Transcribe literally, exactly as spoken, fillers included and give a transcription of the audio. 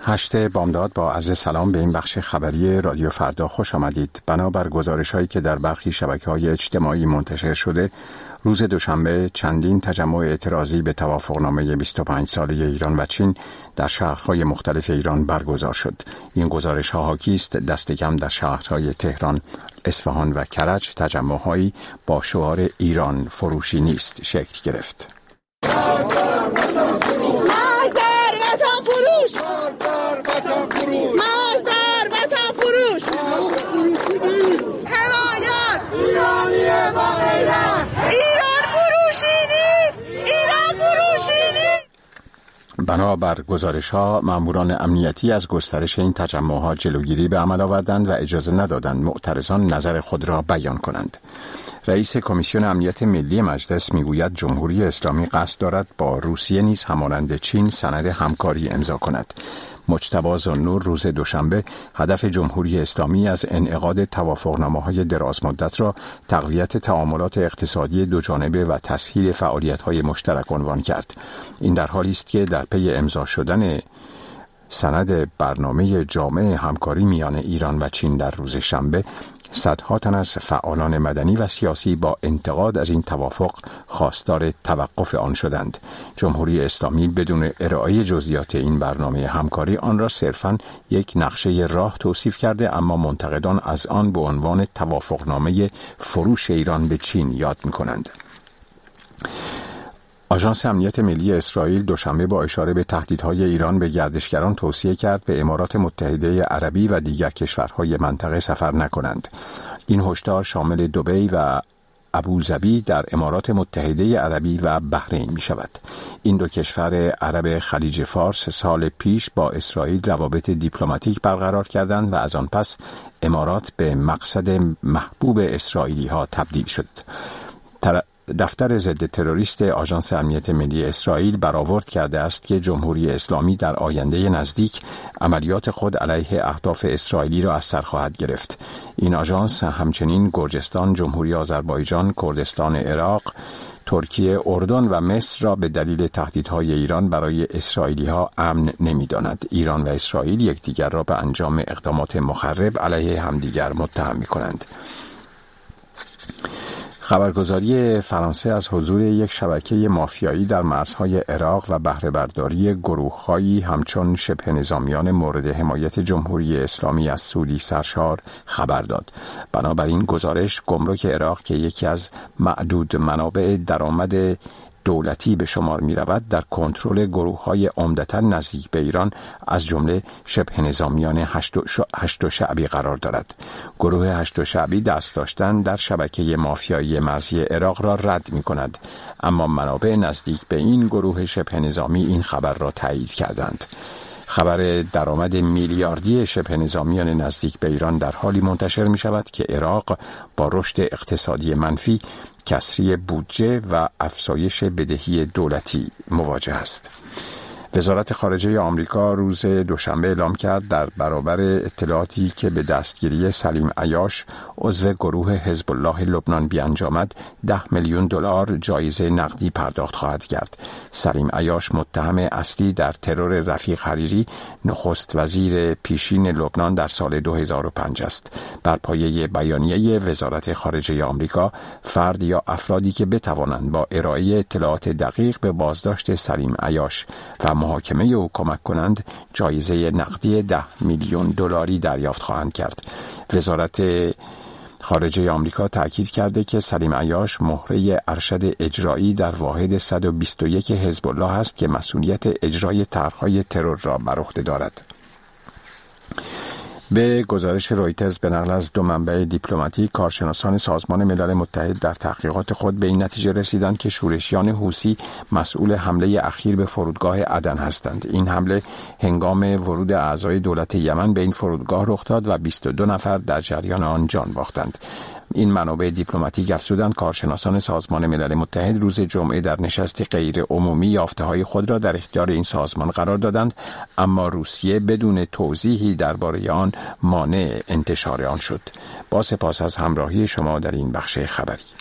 هشت بامداد با عرض سلام به این بخش خبری رادیو فردا خوش آمدید. بنابر گزارش‌هایی که در برخی شبکه‌های اجتماعی منتشر شده، روز دوشنبه چندین تجمع اعتراضی به توافقنامه بیست و پنج ساله ایران و چین در شهرهای مختلف ایران برگزار شد. این گزارش‌ها حاکی است دست کم در شهرهای تهران، اصفهان و کرج تجمع‌هایی با شعار ایران فروشی نیست شکل گرفت. بنابر گزارش‌ها ماموران امنیتی از گسترش این تجمع‌ها جلوگیری به عمل آوردند و اجازه ندادند معترضان نظر خود را بیان کنند. رئیس کمیسیون امنیت ملی مجلس میگوید جمهوری اسلامی قصد دارد با روسیه نیز همانند چین سند همکاری امضا کند. مجتبی ذوالنور روز دوشنبه هدف جمهوری اسلامی از انعقاد توافقنامه‌های درازمدت را تقویت تعاملات اقتصادی دوجانبه و تسهیل فعالیت‌های مشترک عنوان کرد. این در حالی است که در پی امضا شدن سند برنامه جامع همکاری میان ایران و چین در روز شنبه، صدها تن از فعالان مدنی و سیاسی با انتقاد از این توافق خواستار توقف آن شدند. جمهوری اسلامی بدون ارائه جزئیات این برنامه همکاری آن را صرفاً یک نقشه راه توصیف کرده، اما منتقدان از آن به عنوان توافقنامه فروش ایران به چین یاد می‌کنند. آژانس امنیت ملی اسرائیل دوشنبه با اشاره به تهدیدهای ایران به گردشگران توصیه کرد به امارات متحده عربی و دیگر کشورهای منطقه سفر نکنند. این هشدار شامل دبی و ابوظبی در امارات متحده عربی و بحرین می شود. این دو کشور عرب خلیج فارس سال پیش با اسرائیل روابط دیپلماتیک برقرار کردند و از آن پس امارات به مقصد محبوب اسرائیلی ها تبدیل شد. تر... دفتر ضد تروریست آژانس امنیت ملی اسرائیل برآورد کرده است که جمهوری اسلامی در آینده نزدیک عملیات خود علیه اهداف اسرائیلی را از سر خواهد گرفت. این آژانس همچنین گرجستان، جمهوری آذربایجان، کردستان عراق، ترکیه، اردن و مصر را به دلیل تهدیدهای ایران برای اسرائیلی‌ها امن نمی‌داند. ایران و اسرائیل یکدیگر را به انجام اقدامات مخرب علیه همدیگر متهم می‌کنند. خبرگزاری فرانسه از حضور یک شبکه مافیایی در مرزهای عراق و بهره برداری گروه‌هایی همچون شبه نظامیان مورد حمایت جمهوری اسلامی از سوری سرشار خبر داد. بنابراین گزارش گمرک عراق که یکی از معدود منابع درآمد دولتی به شمار می رود در کنترل گروه‌های عمدتاً نزدیک به ایران از جمله شبه نظامیان هشت شعبی قرار دارد. گروه هشت شعبی دست داشتن در شبکه مافیایی مرزی عراق را رد می کند، اما منابع نزدیک به این گروه شبه نظامی این خبر را تایید کردند. خبر درآمد میلیاردی شبه نظامیان نزدیک به ایران در حالی منتشر می شود که عراق با رشد اقتصادی منفی، کسری بودجه و افزایش بدهی دولتی مواجه است. وزارت خارجه آمریکا روز دوشنبه اعلام کرد در برابر اطلاعاتی که به دستگیری سلیم عیاش عضو گروه حزب الله لبنان بیانجامد، ده میلیون دلار جایزه نقدی پرداخت خواهد کرد. سلیم عیاش متهم اصلی در ترور رفیق حریری، نخست وزیر پیشین لبنان در سال دو هزار و پنج است. بر پایه بیانیه وزارت خارجه آمریکا، فرد یا افرادی که بتوانند با ارائه اطلاعات دقیق به بازداشت سلیم عیاش و محاکمه او کمک کنند، جایزه نقدی ده میلیون دلاری دریافت خواهند کرد. وزارت خارجه آمریکا تأکید کرده که سلیم عیاش مهره ارشد اجرایی در واحد صد و بیست و یک حزب الله است که مسئولیت اجرای طرح‌های ترور را بر عهده دارد. به گزارش رویترز به نقل از دو منبع دیپلماتیک، کارشناسان سازمان ملل متحد در تحقیقات خود به این نتیجه رسیدند که شورشیان حوثی مسئول حمله اخیر به فرودگاه عدن هستند. این حمله هنگام ورود اعضای دولت یمن به این فرودگاه رخ داد و بیست و دو نفر در جریان آن جان باختند. این منابع دیپلماتیک افزودند کارشناسان سازمان ملل متحد روز جمعه در نشستی غیر عمومی یافته‌های خود را در اختیار این سازمان قرار دادند، اما روسیه بدون توضیحی درباره آن مانع انتشار آن شد. با سپاس از همراهی شما در این بخش خبری.